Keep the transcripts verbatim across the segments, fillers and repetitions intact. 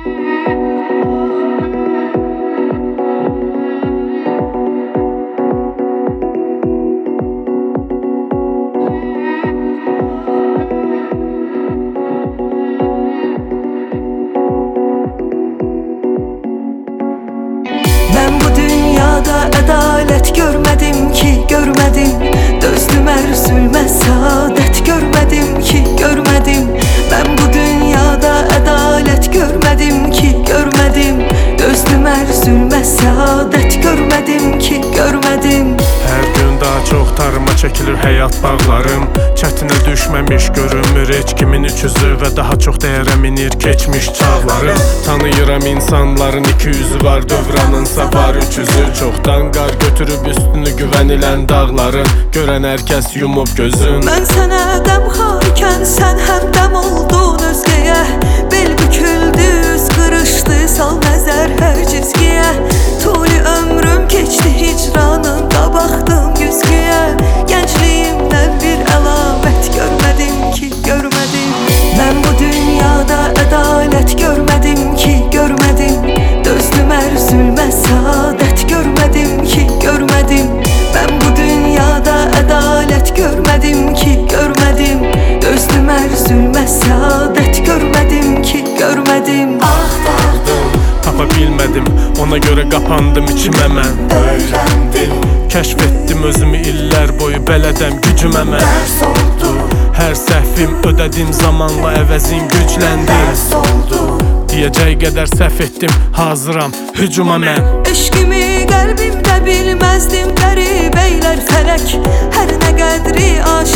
Ben bu dünyada adalet görmedim ki, görmedim. Dözdüm her zulme, saadet görmedim ki, görmedim. Ben bu dünyada adalet görmedim ki, görmedim. Dözdüm her zulme, saadet görmedim ki, görmedim. Hər gün daha çox tarıma çəkilir həyat bağlarım. Çətinə düşməmiş görünmür heç kimin üçüzü və daha çox dəyərə minir keçmiş çağlarım. Tanıyıram insanların iki yüzü var, dövranınsa var üç yüzü. Çoxdan qar götürüb üstünü güvənilən dağların, görən hər kəs yumub gözün. Mən sənə dəmxarkən sən həmdəm oldun özgəyə. Bel büküldü, üz qırışdı, sal nəzər hər cizgiyə. Tuli ömrüm keçdi hicranında, baxdım güzgüyə. Gəncliyimdən bir əlamət görmədim ki, görmədim. Mən bu dünyada ədalət görmədim ki, görmədim. Dözdüm hər zülmə, saadət görmədim ki, görmədim. Ben bu dünyada adalet görmedim ki, görmedim. Dözdüm her zulme, saadet görmedim ki, görmedim. Axtardım, tapa bilmədim, ona görə qapandım içimə mən. Öyrəndim, kəşf etdim özümü illər boyu, bələdəm gücümə mən. dərs oldu, Hər səhvim ödədim zamanla, əvəzin gücləndi. dərs oldu. Deyəcək qədər səhv etdim, hazıram hücuma mən. Eşkimi qəlbimdə bilməzdim, qərib eylər fələk. Hər nə qədri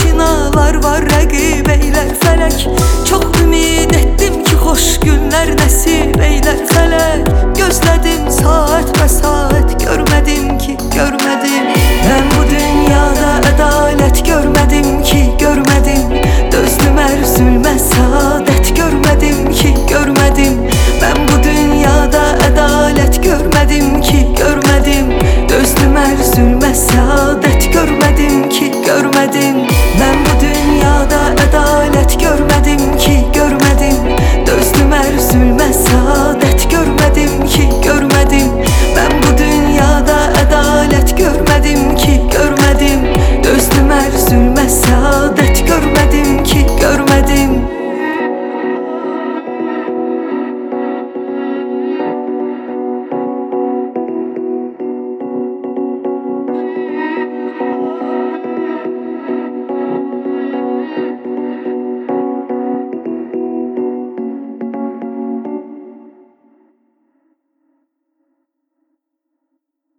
aşinalar var, rəqib eylər fələk. Çox ümid etdim ki, xoş günlər nəsib